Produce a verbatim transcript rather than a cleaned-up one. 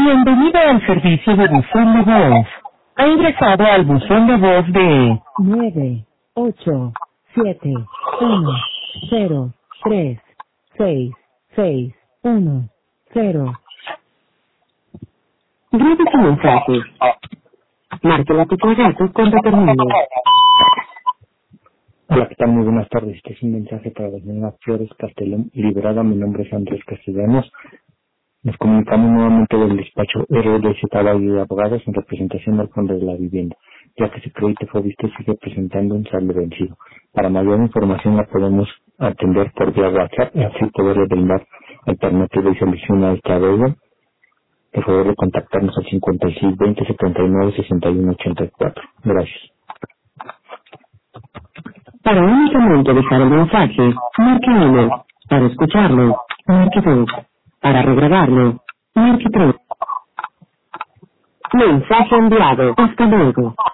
Bienvenido al servicio de buzón de voz. Ha ingresado al buzón de voz de nueve ocho siete uno cero tres seis seis uno cero. Grabe su mensaje. Marque la tecla gato cuando termine. Hola, ¿qué tal? Muy buenas tardes. Este es un mensaje para la señora Flores Castellón Liberada. Mi nombre es Andrés Castellanos. Nos comunicamos nuevamente del despacho R D Z Valle de Abogados en representación del Fondo de la Vivienda, ya que su crédito fue visto y sigue presentando un saldo vencido. Para mayor información la podemos atender por vía WhatsApp y así poderle brindar alternativa y solución a esta deuda. Por favor de contactarnos al cincuenta y seis veinte setenta y nueve sesenta y uno ochenta y cuatro. Gracias. Para únicamente dejar el mensaje, marque uno. Para escucharlo, marque dos. Para regrabarlo, marque tres. Mensaje enviado. Hasta luego.